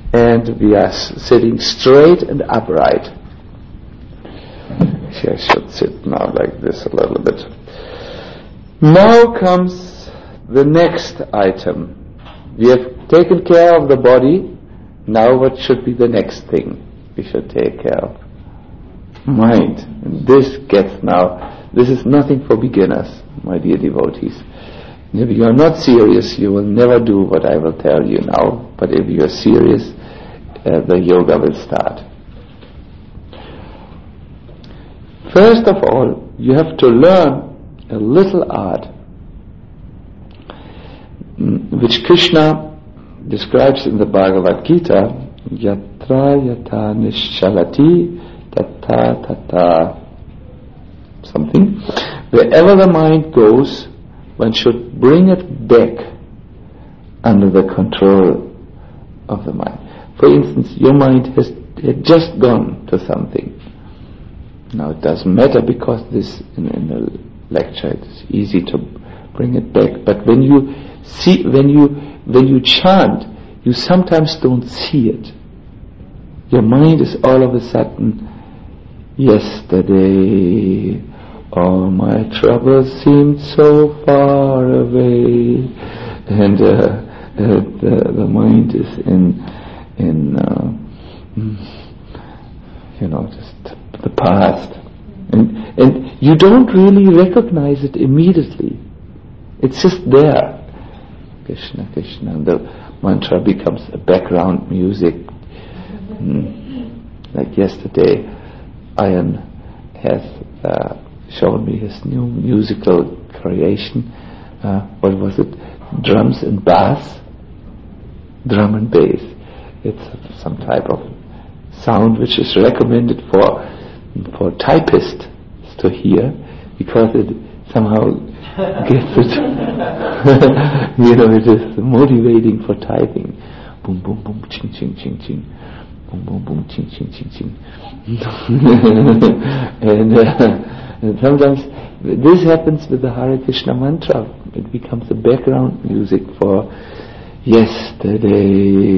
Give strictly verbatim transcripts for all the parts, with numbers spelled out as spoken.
and we are s- sitting straight and upright. I should sit now like this a little bit. Now comes the next item. We have taken care of the body. Now what should be the next thing we should take care of? Mind. And this gets now, this is nothing for beginners, my dear devotees. If you are not serious, you will never do what I will tell you now. But if you are serious, uh, the yoga will start. First of all, you have to learn a little art, which Krishna describes in the Bhagavad Gita, yatra yata nischalati tata tata something. Wherever the mind goes, one should bring it back under the control of the mind. For instance, your mind has had just gone to something. Now it doesn't matter because this in, in the lecture it's easy to bring it back. But when you see, when you when you chant, you sometimes don't see it. Your mind is all of a sudden, yesterday all my troubles seemed so far away, and uh, uh, the, the mind is in in uh, you know just the past, and and you don't really recognize it immediately. It's just there. Krishna, Krishna, and the mantra becomes a background music. Mm. Like yesterday, Ian has uh, shown me his new musical creation. Uh, what was it? Drums and bass. Drum and bass. It's some type of sound which is recommended for for typists to hear, because it somehow gets it, you know, it is motivating for typing. Boom, boom, boom, ching, ching, ching, ching. Boom, boom, boom, ching, ching, ching, ching. and, uh, and sometimes this happens with the Hare Krishna mantra. It becomes a background music for yesterday.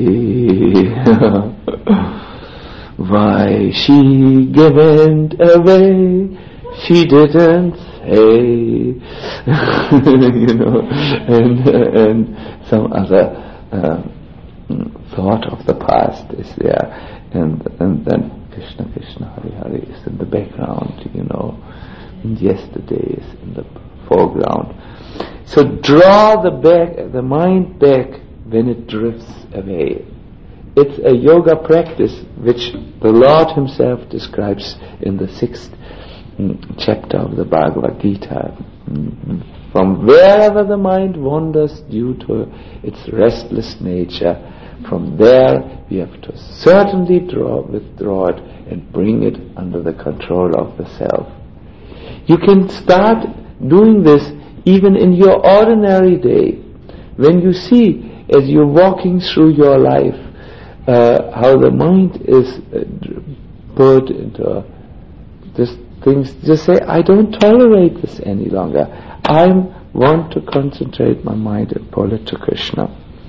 Why she gave away, she didn't say, you know, and uh, and some other uh, thought of the past is there, and and then Krishna, Krishna, Hare Hare is in the background, you know, and yesterday is in the foreground. So draw the back, the mind back when it drifts away. It's a yoga practice which the Lord Himself describes in the sixth mm, chapter of the Bhagavad Gita. Mm, from wherever the mind wanders due to its restless nature, from there we have to certainly draw, withdraw it and bring it under the control of the self. You can start doing this even in your ordinary day. When you see, as you're walking through your life, Uh, how the mind is uh, put into uh, this things, just say, I don't tolerate this any longer. I want to concentrate my mind and pull it to Krishna.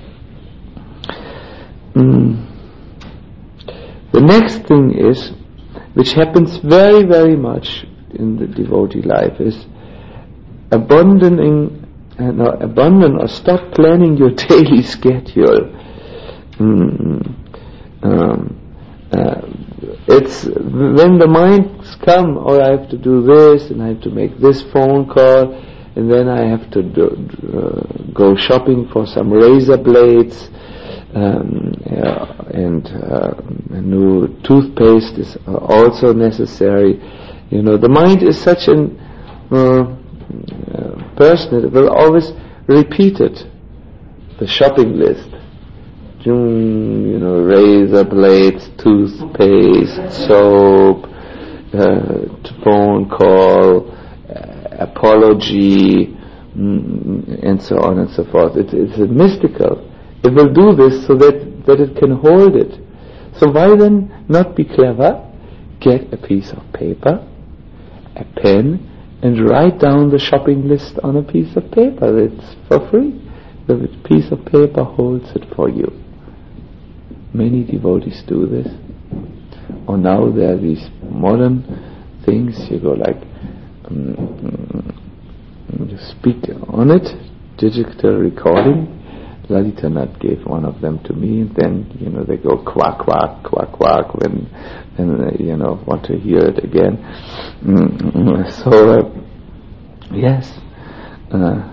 Mm. The next thing is, which happens very, very much in the devotee life, is abandoning, uh, no, abandon or stop planning your daily schedule. Mm. Um, uh, it's when the minds come, oh, I have to do this, and I have to make this phone call, and then I have to do, uh, go shopping for some razor blades, um, yeah, and uh, a new toothpaste is also necessary. You know, the mind is such a uh, uh, person that will always repeat it, the shopping list. You know, razor blades, toothpaste, soap, uh, phone call, uh, apology, mm, and so on and so forth. It, it's mystical. It will do this so that, that it can hold it. So why then not be clever? Get a piece of paper, a pen, and write down the shopping list on a piece of paper. It's for free. The piece of paper holds it for you. many devotees do this. Or now there are these modern things, you go like, um, you speak on it, digital recording. Lalita Nath gave one of them to me, and then, you know, they go quack, quack, quack, quack when, when uh, you know, want to hear it again. Mm-hmm. So, uh, yes. Uh,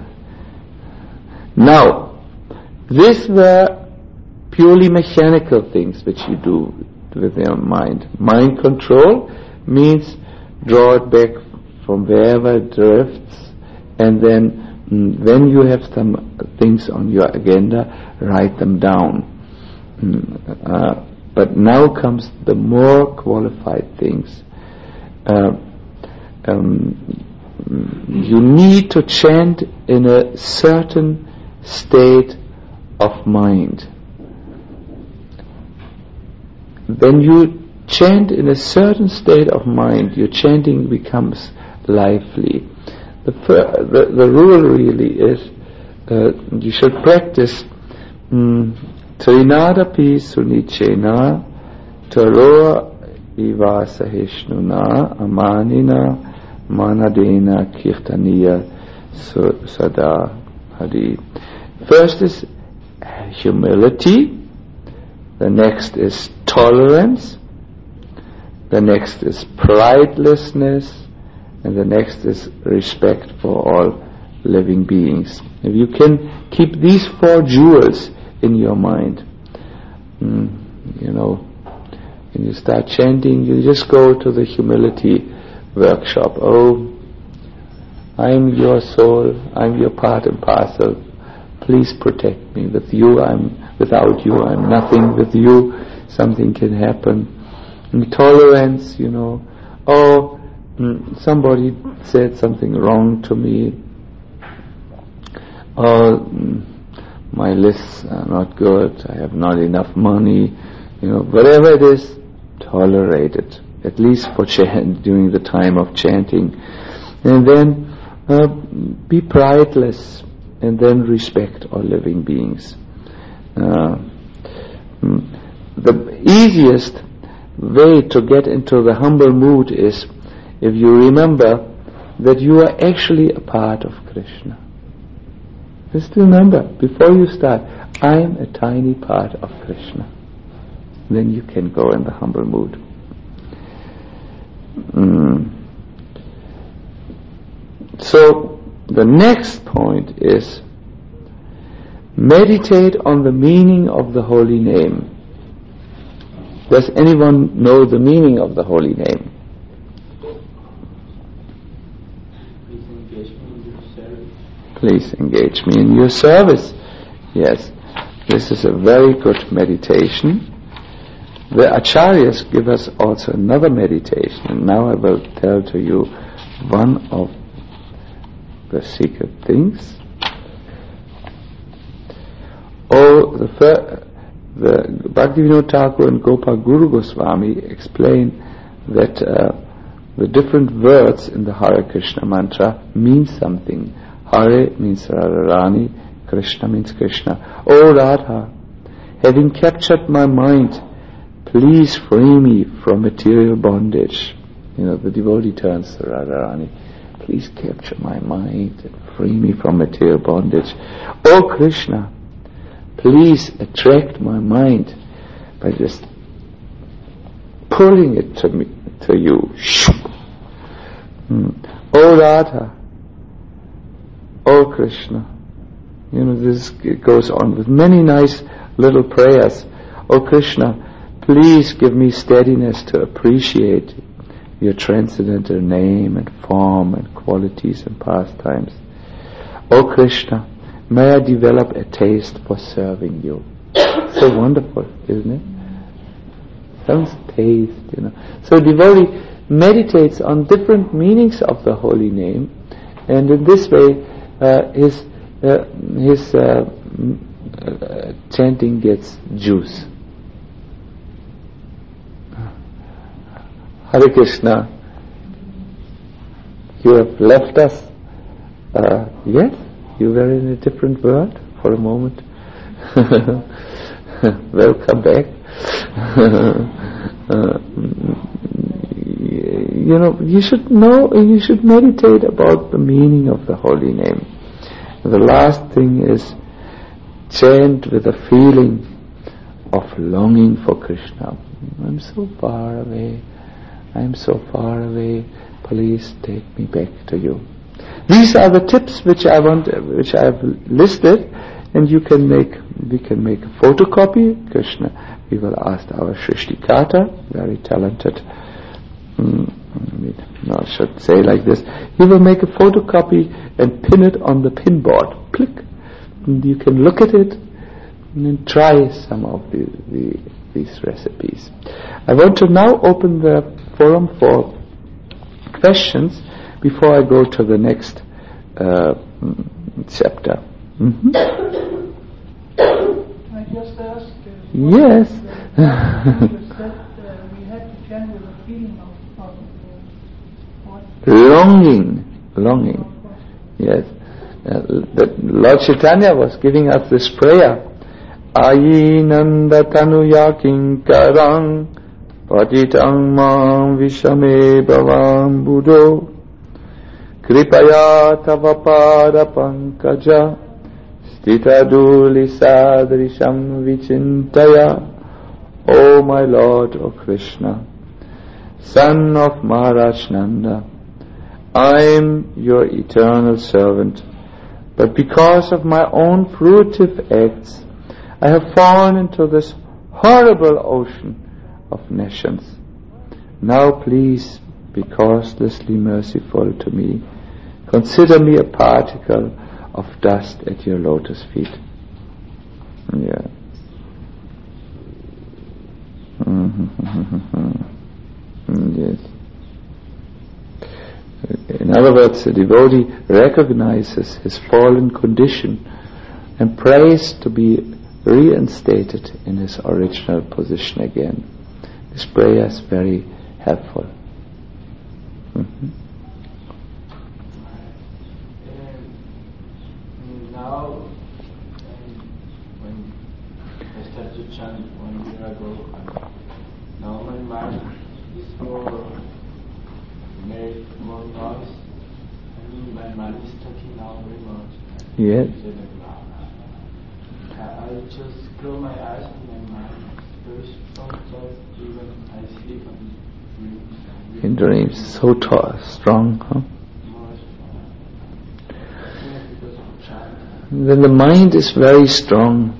now, these were purely mechanical things which you do with your mind. Mind control means draw it back from wherever it drifts, and then mm, when you have some things on your agenda, write them down. Mm, uh, but now comes the more qualified things. Uh, um, you need to chant in a certain state of mind. When you chant in a certain state of mind, your chanting becomes lively. The, fir- the, the rule really is uh, you should practice Trinadapi Sunichena Taroa Iva Sahishnuna Amanina Manadena Kirtaniya Sada Hari. First is humility, the next is tolerance, the next is pridelessness, and the next is respect for all living beings. If you can keep these four jewels in your mind, mm, you know, when you start chanting, you just go to the humility workshop. Oh, I'm your soul, I'm your part and parcel. Please protect me. With you, I'm without you, I'm nothing. With you, something can happen. And tolerance, you know. Oh, mm, somebody said something wrong to me. Oh, mm, my lists are not good. I have not enough money. You know, whatever it is, tolerate it. At least for chant, during the time of chanting. And then uh, be prideless, and then respect all living beings. Uh, the easiest way to get into the humble mood is if you remember that you are actually a part of Krishna. Just remember, before you start, I am a tiny part of Krishna. Then you can go in the humble mood. Mm. So, the next point is meditate on the meaning of the holy name. Does anyone know the meaning of the holy name? Please engage me in your service. Yes, this is a very good meditation. The Acharyas give us also another meditation, and now I will tell to you one of the secret things. Oh, the, fir- the Bhaktivinoda Thakur and Gopal Guru Goswami explain that uh, the different words in the Hare Krishna mantra mean something. Hare means Radharani, Krishna means Krishna. Oh Radha, having captured my mind, please free me from material bondage. You know, the devotee turns to Radharani. Please capture my mind and free me from material bondage. Oh Krishna, please attract my mind by just pulling it to me, to you. Hmm. Oh Radha, oh Krishna. You know, this goes on with many nice little prayers. Oh Krishna, please give me steadiness to appreciate your transcendental name and form and qualities and pastimes. Oh Krishna, may I develop a taste for serving you. So wonderful, isn't it? Sounds taste, you know. So devotee meditates on different meanings of the holy name, and in this way uh, his uh, his uh, uh, chanting gets juice. Hare Krishna, you have left us. Uh, yes, you were in a different world for a moment. Welcome back. uh, you know, you should know, you should meditate about the meaning of the holy name. The last thing is chant with a feeling of longing for Krishna. I'm so far away, I'm so far away, please take me back to you. These are the tips which I want, which I have listed, and you can make, we can make a photocopy. Krishna, we will ask our Shrishtikata, very talented, mm, no, I should say like this, he will make a photocopy and pin it on the pin board. Click. And you can look at it and then try some of the, the, these recipes. I want to now open the forum for questions before I go to the next uh, chapter. Mm-hmm. I just asked. Uh, yes. you said uh, we had to chant with a feeling of, of uh, what? Longing, longing. Yes. Uh, the Lord Chaitanya was giving us this prayer. Ayinanda tanuya kinkarang patitang mam vishame bhavam buddho kripaya tava pada pankaja stitaduli sadrisham vichintaya. O my Lord, O Krishna, son of Maharaj Nanda, I am your eternal servant, but because of my own fruitive acts, I have fallen into this horrible ocean of nations. Now please be causelessly merciful to me. Consider me a particle of dust at your lotus feet. Yeah. Yes. In other words, the devotee recognizes his fallen condition and prays to be reinstated in his original position again. This prayer is very helpful. Mm-hmm. Um, now, when I started to chant one year ago, now my mind is more made more noise. I mean, my mind is talking now very much. Yes. I, I just close my eyes and my mind is very strong thoughts, even I sleep and dreams. In dreams, so tall, strong, huh? More strong. I think because of chant. When the mind is very strong,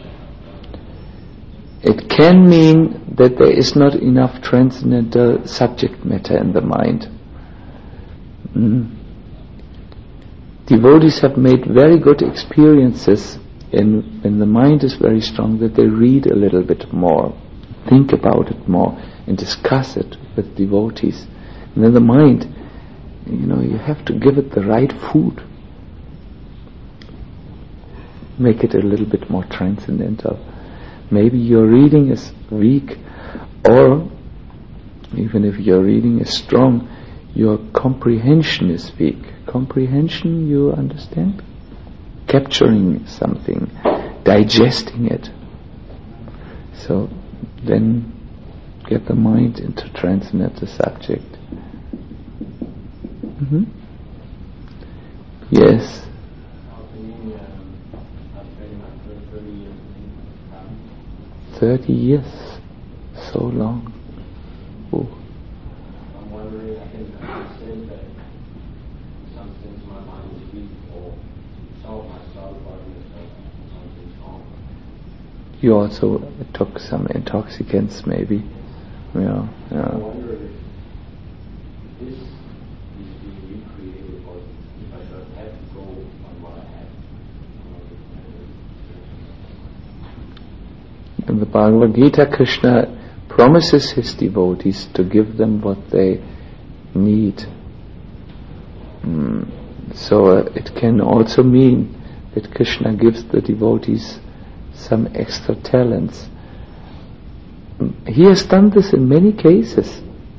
it can mean that there is not enough transcendental subject matter in the mind. Mm. Devotees have made very good experiences in, when the mind is very strong, that they read a little bit more, think about it more, and discuss it with devotees. And then the mind, you know, you have to give it the right food. Make it a little bit more transcendental. Maybe your reading is weak, or even if your reading is strong, your comprehension is weak. Comprehension, you understand? Capturing something, digesting it. So then get the mind into transcendental subject. Mm-hmm. Yes. Thirty years, so long. Oh. I'm wondering, I can understand that some things my mind is weak, or some of my soul body is something wrong. You also took some intoxicants, maybe. Yeah, yeah. I wonder if this is being recreated, or if I should have to go on what I have. In the Bhagavad Gita, Krishna promises his devotees to give them what they need. Mm. So uh, it can also mean that Krishna gives the devotees some extra talents. He has done this in many cases.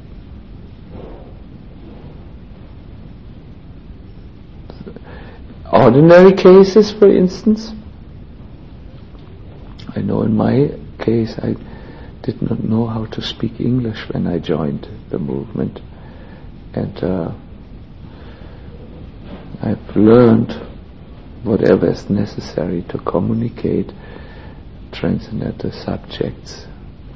Ordinary cases, for instance. I know in my case I did not know how to speak English when I joined the movement, and uh, I've learned whatever is necessary to communicate transcendental subjects.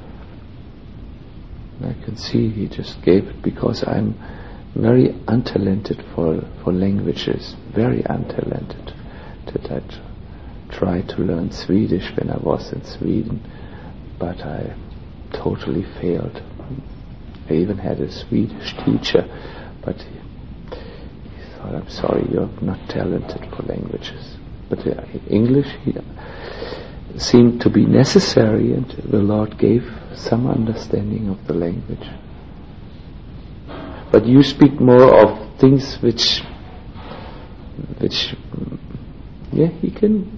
I can see he just gave it because I'm very untalented for for languages, very untalented. That I tr- tried to learn Swedish when I was in Sweden, but I totally failed. I even had a Swedish teacher, but he, he thought, I'm sorry, you're not talented for languages. But uh, English he, seemed to be necessary, and the Lord gave some understanding of the language. But you speak more of things which, which, yeah, he can.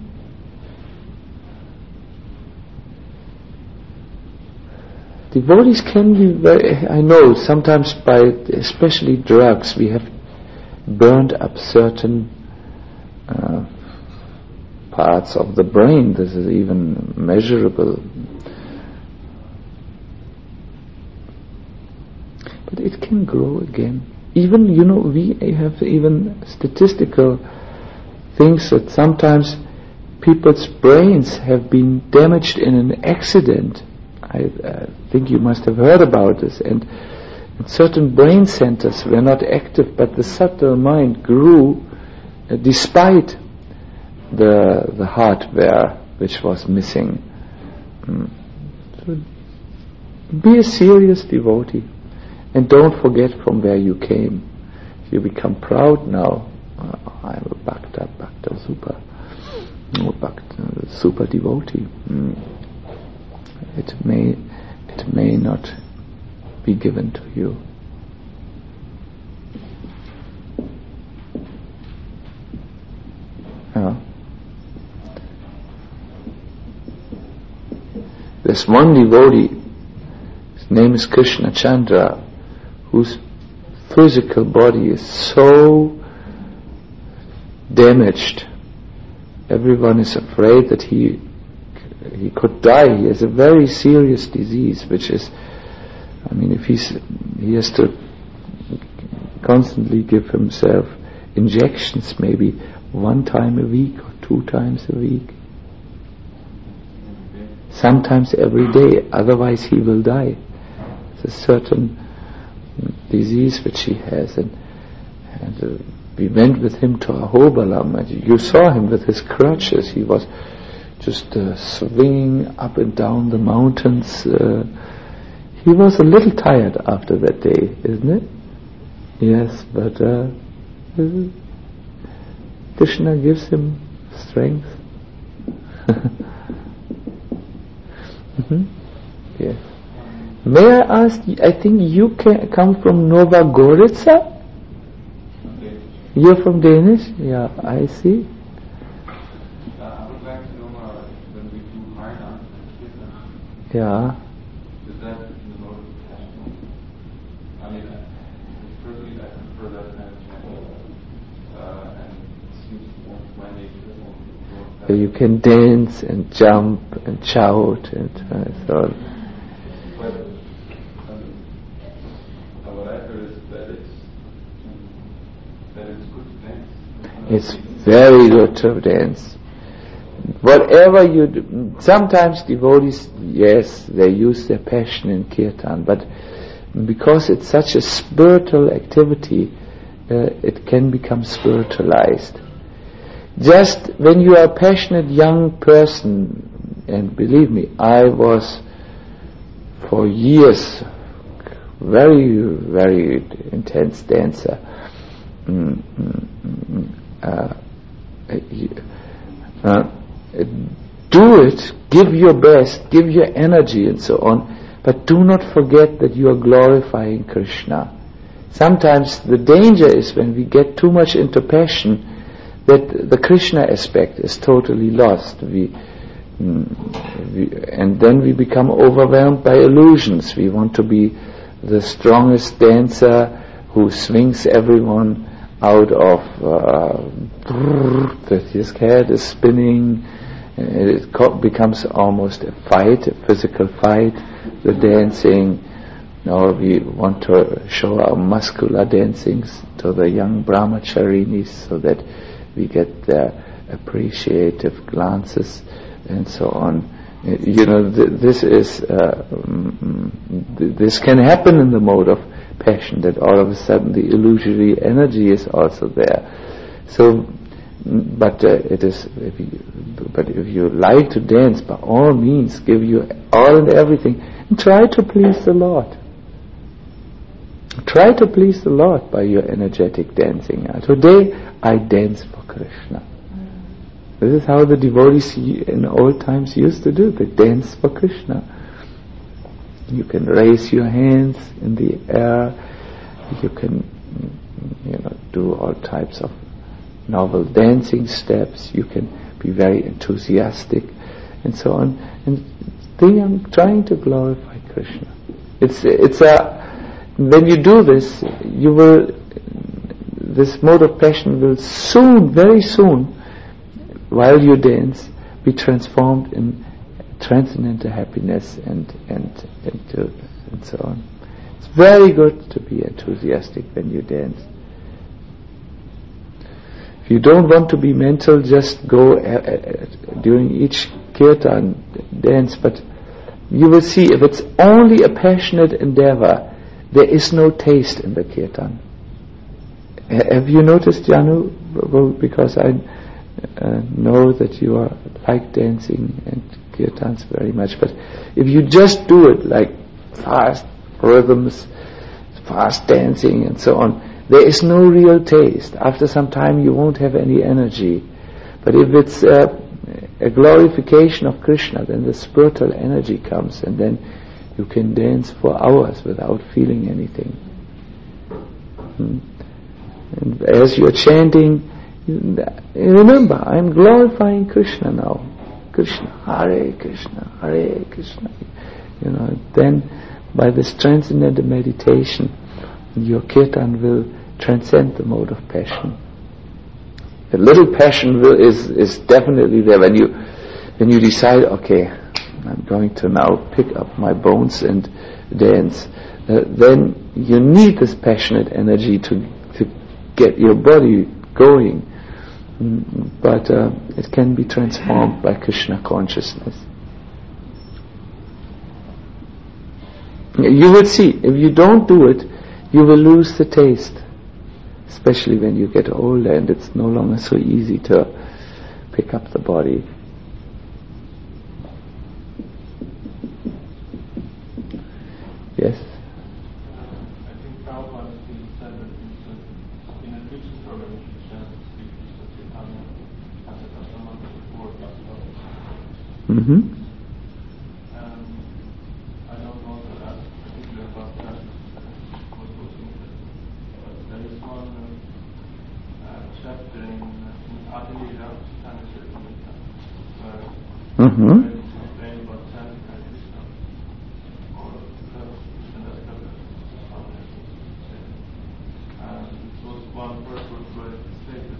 Devotees can be very, I know, sometimes by especially drugs, we have burned up certain uh, parts of the brain. This is even measurable. But it can grow again. Even, you know, we have even statistical things that sometimes people's brains have been damaged in an accident. I uh, think you must have heard about this, and, and certain brain centers were not active, but the subtle mind grew uh, despite the the hardware which was missing. Mm. So be a serious devotee, and don't forget from where you came. If you become proud now, uh, I'm a Bhakta, Bhakta Super, no, Bhakta, super devotee. Mm. It may, it may not be given to you. Yeah. There's one devotee, his name is Krishna Chandra, whose physical body is so damaged. Everyone is afraid that he he could die. He has a very serious disease, which is, I mean, if he's he has to constantly give himself injections, maybe one time a week or two times a week, sometimes every day, otherwise he will die. It's a certain disease which he has, and, and uh, we went with him to Ahobalam, and you saw him with his crutches. He was just uh, swinging up and down the mountains. Uh, he was a little tired after that day, isn't it? Yes, but uh, Krishna gives him strength. mm-hmm. Yes. May I ask, I think you can come from Nova Gorica? You're from Danish? Yeah, I see. Yeah. Is that the mode of passion? I mean, personally, I prefer that kind of chanting, uh, and it seems more to my nature. So you can dance and jump and shout and uh, so on. But um, what I heard is that it's that it's good to dance. It's very good to dance. Whatever you do, sometimes devotees, yes, they use their passion in kirtan, but because it's such a spiritual activity, uh, it can become spiritualized. Just when you are a passionate young person, and believe me, I was for years very, very intense dancer. Mm, mm, mm, uh, uh, do it, give your best, give your energy and so on, but do not forget that you are glorifying Krishna. Sometimes the danger is when we get too much into passion that the Krishna aspect is totally lost. We, mm, we, and then we become overwhelmed by illusions. We want to be the strongest dancer who swings everyone out of uh, that his head is spinning It co- becomes almost a fight, a physical fight, the dancing. Or we want to show our muscular dancings to the young brahmacharinis so that we get their appreciative glances and so on. You know, th- this is uh, mm, th- this can happen in the mode of passion, that all of a sudden the illusory energy is also there. So, but uh, it is. If you, but if you like to dance, by all means, give you all and everything, and try to please the Lord. Try to please the Lord by your energetic dancing. Uh, today I dance for Krishna. This is how the devotees in old times used to do. They dance for Krishna. You can raise your hands in the air. You can, you know, do all types of novel dancing steps. You can be very enthusiastic, and so on. And they are trying to glorify Krishna. It's it's a when you do this, you will. This mode of passion will soon, very soon, while you dance, be transformed in transcendental happiness and and and, to, and so on. It's very good to be enthusiastic when you dance. If you don't want to be mental, just go uh, uh, during each kirtan dance. But you will see, if it's only a passionate endeavor, there is no taste in the kirtan. Have you noticed, Janu? Well, because I uh, know that you are like dancing and kirtans very much. But if you just do it like fast rhythms, fast dancing and so on, there is no real taste. After some time you won't have any energy. But if it's uh, a glorification of Krishna, then the spiritual energy comes, and then you can dance for hours without feeling anything. Hmm. And as you're chanting, remember, I'm glorifying Krishna now. Krishna, Hare Krishna, Hare Krishna. You know, then by this transcendental meditation, your kirtan will transcend the mode of passion. The little passion will, is is definitely there when you when you decide, okay, I'm going to now pick up my bones and dance. Uh, then you need this passionate energy to to get your body going. Mm, but uh, it can be transformed by Krishna consciousness. You will see, if you don't do it, you will lose the taste, especially when you get older and it's no longer so easy to pick up the body. Yes? I think Prabhupada said that in a preaching program you should chant Sri Krishna Chaitanya as a customer before Gospel. Mm-hmm. I don't know the last particular about that. There is one uh, chapter in, in Adi Lila, where Mm-hmm. it's explained about chanting Hare Krishna, or Krishnadas Kaviraj, and it was one verse where it stated,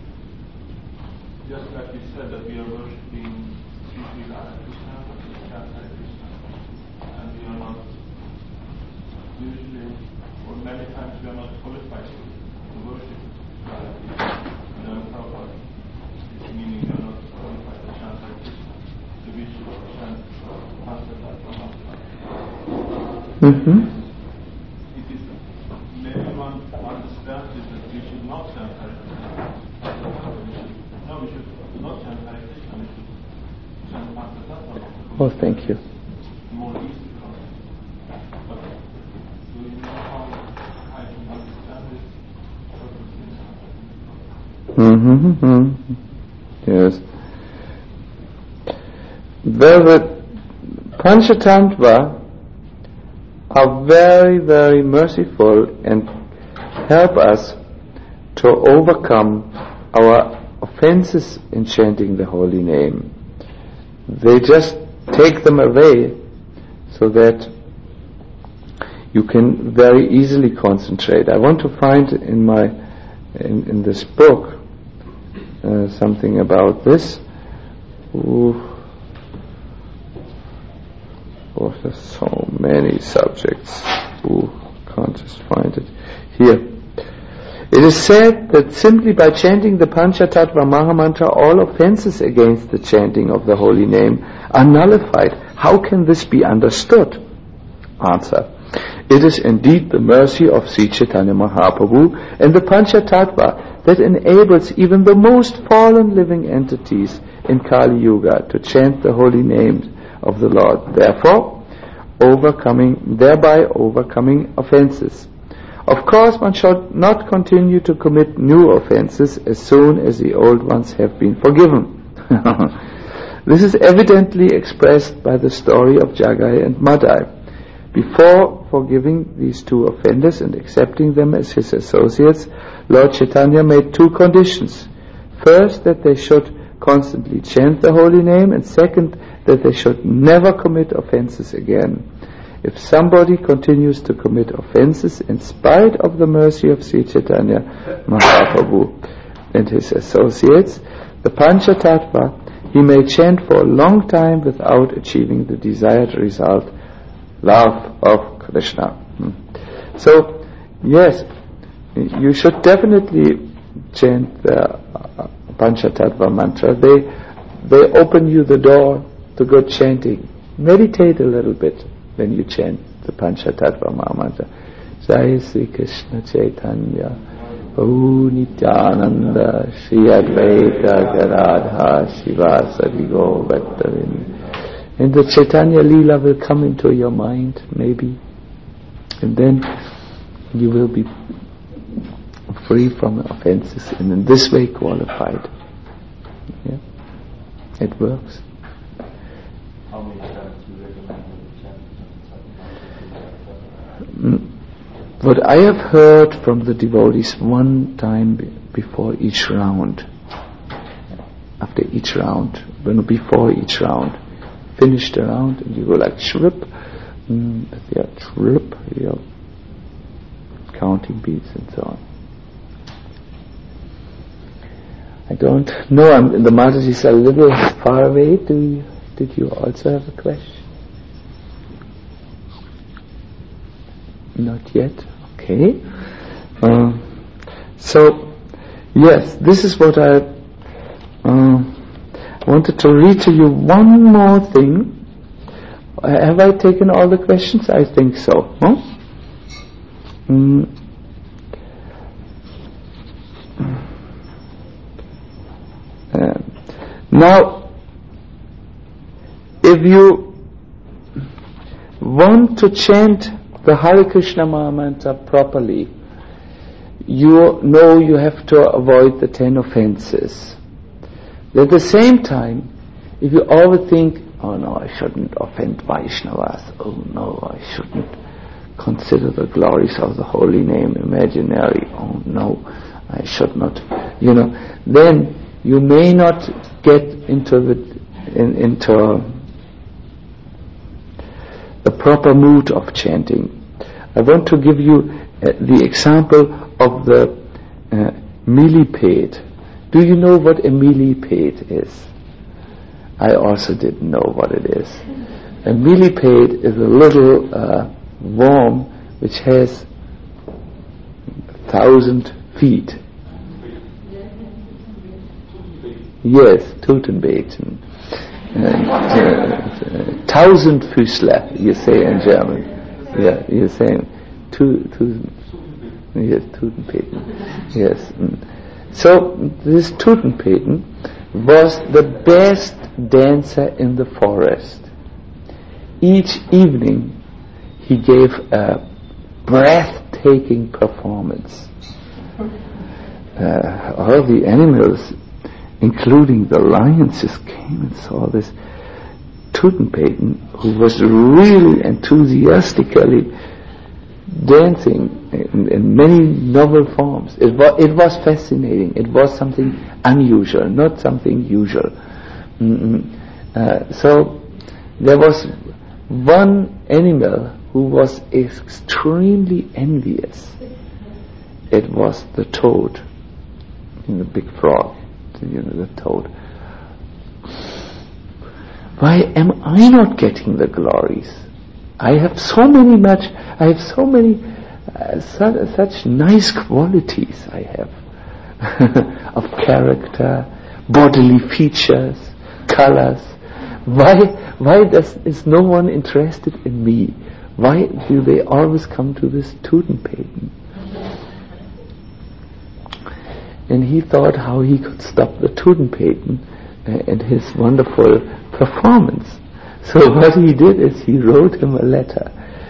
just like you said that we are worshipping Sri Lila Hare Krishna, but we chant Hare Krishna, and we are not usually, or many times we are not qualified to, to worship Hare Krishna. We don't know about this meaning we are not qualified to chant Hare Krishna. So we should chant Mantra. Mm-hmm. It is, maybe one understands it that we should not chant Hare Krishna. We should, no, we should not chant Hare Krishna, we should chant Mantra. Oh, thank you. More easy for us. But do you know how I can understand this? Mm-hmm. Mm-hmm. Yes. Well, the Panchatantra are very, very merciful and help us to overcome our offenses in chanting the holy name. They just take them away so that you can very easily concentrate. I want to find in my in, in this book uh, something about this, Ooh. Oh, there's so many subjects. Ooh, can't just find it here. It is said that simply by chanting the Panchatattva Mahamantra, all offenses against the chanting of the holy name are nullified. How can this be understood? Answer. It is indeed the mercy of Sri Chaitanya Mahaprabhu and the Panchatattva that enables even the most fallen living entities in Kali Yuga to chant the holy names of the Lord, therefore overcoming, thereby overcoming offenses. Of course, one should not continue to commit new offenses as soon as the old ones have been forgiven. This is evidently expressed by the story of Jagai and Madai. Before forgiving these two offenders and accepting them as his associates, Lord Chaitanya made two conditions. First, that they should constantly chant the holy name, and second, that they should never commit offenses again. If somebody continues to commit offenses in spite of the mercy of Sri Chaitanya Mahaprabhu and his associates, the Panchatattva, he may chant for a long time without achieving the desired result, love of Krishna. Hmm. So, yes, you should definitely chant the Panchatattva mantra. They, they open you the door to good chanting. Meditate a little bit when you chant the Panchatattva Mahamantra. Jai Sri Krishna Chaitanya Prabhu Nityananda Shri Advaita Gadadhar Shivasari Govardhana. And the Chaitanya Leela will come into your mind, maybe, and then you will be free from offenses and in this way qualified. Yeah, it works. How many times do you recommend the chant? What I have heard from the devotees, one time be- before each round, after each round, when before each round, finish the round and you go like shrip, mm, yeah, shrip, yeah, counting beats and so on. I don't know. I'm, the Mataji is a little far away. Do you, did you also have a question? Not yet. Okay. Uh, so, yes, this is what I uh, wanted to read to you. One more thing. Uh, have I taken all the questions? I think so. Huh? Mm. Uh, now, if you want to chant the Hare Krishna Mahamantra properly, you know you have to avoid the ten offenses. At the same time, if you always think, oh no, I shouldn't offend Vaishnavas, oh no, I shouldn't consider the glories of the holy name imaginary, oh no, I should not, you know, then you may not get into the in, into the proper mood of chanting. I want to give you uh, the example of the uh, millipede. Do you know what a millipede is? I also didn't know what it is. A millipede is a little uh, worm which has a thousand feet. Yes, Totenbeten. Uh, Tausendfüßler, you say in German. Yeah, you're saying two, two, yes, Totenbeten. Yes. So this Totenbeten was the best dancer in the forest. Each evening he gave a breathtaking performance. Uh, all the animals, including the lions, just came and saw this Totenbeten, who was really enthusiastically dancing in, in many novel forms. It was, it was fascinating. It was something unusual, not something usual. Mm-hmm. Uh, so there was one animal who was extremely envious. It was the toad, the big frog, you know, the toad. why am I not getting the glories? I have so many much, I have so many, uh, su- such nice qualities I have of character, bodily features, colors. Why, why does, is no one interested in me? Why do they always come to this Tudenpaten? And he thought how he could stop the Tudenpaten uh, and his wonderful performance. So what he did is he wrote him a letter.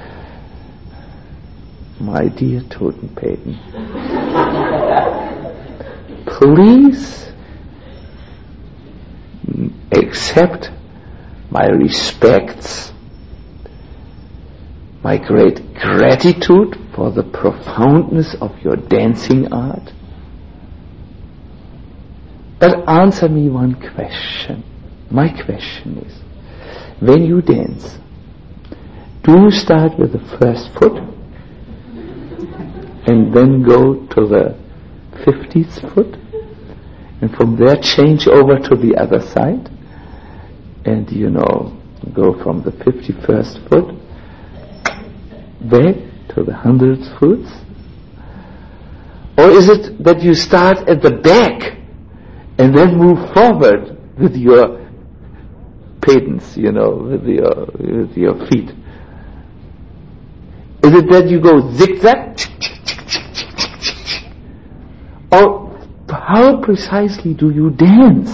My dear Tudenpaten, please accept my respects, my great gratitude for the profoundness of your dancing art. But answer me one question. My question is, when you dance, do you start with the first foot and then go to the fiftieth foot and from there change over to the other side and, you know, go from the fifty-first foot back to the hundredth foot? Or is it that you start at the back and then move forward with your patens, you know, with your with your feet? Is it that you go zigzag? Or how precisely do you dance?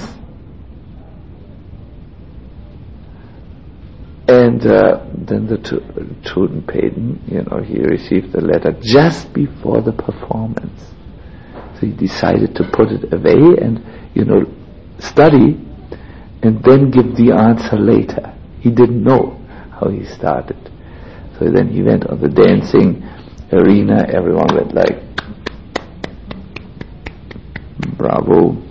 And uh, then the Tudenpaten, you know, he received the letter just before the performance. So he decided to put it away and, you know, study and then give the answer later. He didn't know how he started. So then he went on the dancing arena, everyone went like, bravo.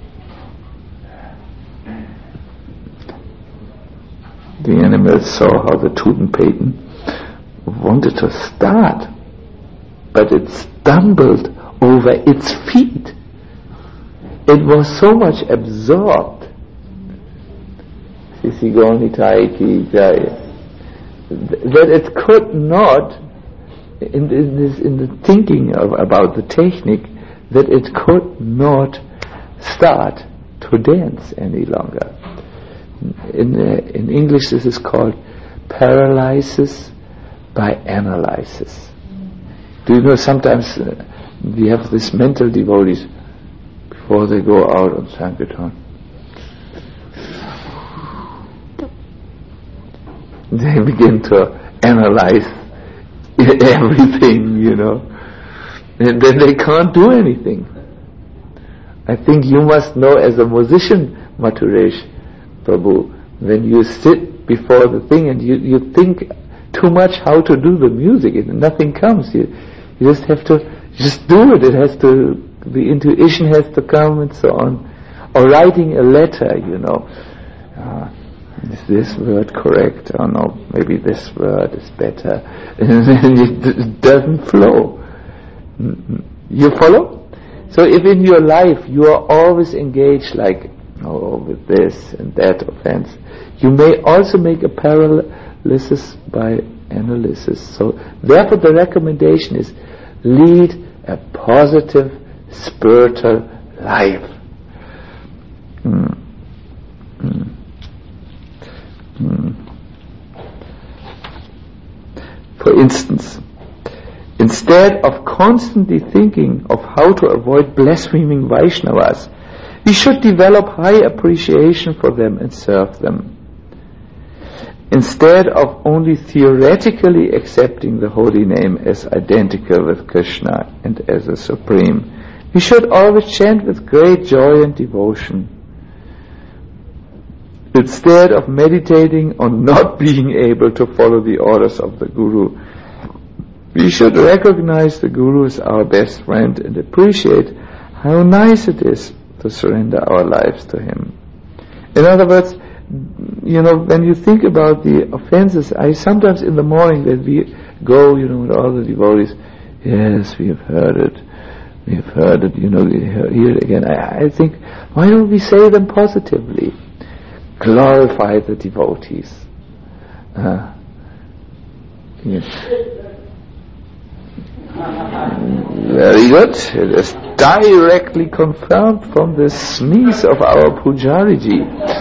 The animals saw how the Tudenpaten wanted to start, but it stumbled over its feet. It was so much absorbed that it could not, in, in, this, in the thinking of, about the technique, that it could not start to dance any longer. In, uh, in English this is called paralysis by analysis. Do you know, sometimes uh, we have these mental devotees before they go out on Sankirtan. They begin to analyze everything, you know, and then they can't do anything. I think you must know as a musician, Mathuresh Prabhu, when you sit before the thing and you, you think too much how to do the music and nothing comes. You, you just have to just do it. It has to, the intuition has to come and so on. Or writing a letter, you know. Uh, is this word correct? Or no, maybe this word is better. And then it doesn't flow. You follow? So if in your life you are always engaged like, oh, with this and that offense, you may also make a paralysis by analysis. So therefore the recommendation is lead a positive spiritual life. Mm. Mm. Mm. For instance, instead of constantly thinking of how to avoid blaspheming Vaishnavas, we should develop high appreciation for them and serve them. Instead of only theoretically accepting the holy name as identical with Krishna and as a supreme, we should always chant with great joy and devotion. Instead of meditating on not being able to follow the orders of the Guru, we should recognize the Guru as our best friend and appreciate how nice it is to surrender our lives to him. In other words, you know, when you think about the offenses, I sometimes in the morning that we go, you know, with all the devotees, yes, we have heard it, we have heard it, you know, we hear it again. I, I think, why don't we say them positively? glorify the devotees. Uh, yes. Very good. It is directly confirmed from the sneeze of our Pujariji.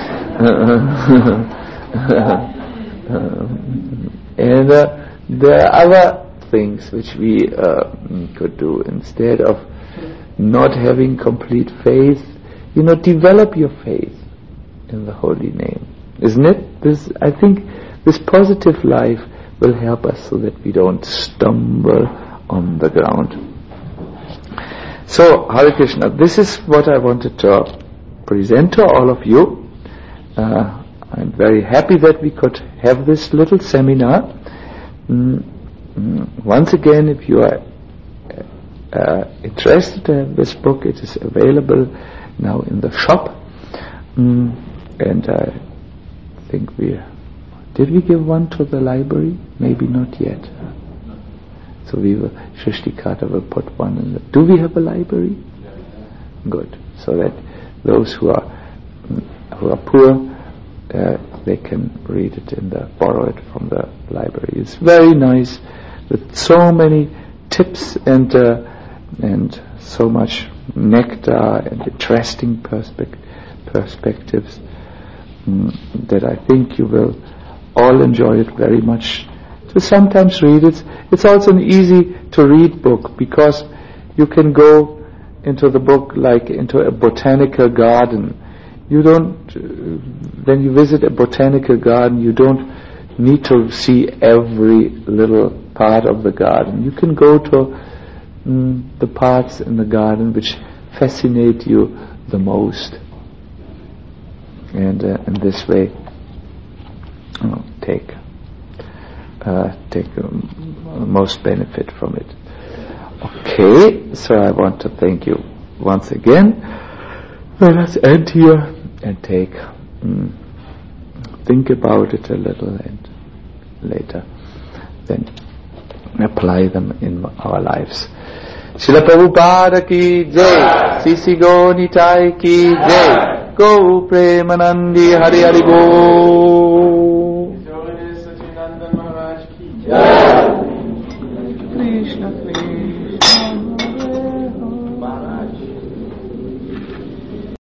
And uh, there are other things which we uh, could do instead of not having complete faith. You know, develop your faith in the holy name, isn't it? This, I think, this positive life will help us so that we don't stumble on the ground. So, Hare Krishna, this is what I wanted to present to all of you. Uh, I'm very happy that we could have this little seminar. Mm, mm, once again, if you are uh, interested to have this book, it is available now in the shop. Mm, and I think we... Did we give one to the library? Maybe not yet. So we will, Shrishtikata will put one in the... Do we have a library? Good. So that those who are who are poor, uh, they can read it in the, borrow it from the library. It's very nice, with so many tips and uh, and so much nectar and interesting perspec- perspectives mm, that I think you will all enjoy it very much. To sometimes read it. It's also an easy to read book because you can go into the book like into a botanical garden. You don't, uh, when you visit a botanical garden, you don't need to see every little part of the garden. You can go to mm, the parts in the garden which fascinate you the most. And uh, in this way, oh, take uh, take um, most benefit from it. Okay, so I want to thank you once again. Let us end here and take mm, think about it a little and later then apply them in our lives. Srila Prabhupada ki jai, Sisi Go Nitai ki jai, Go Premanandi Hari Hari Bo.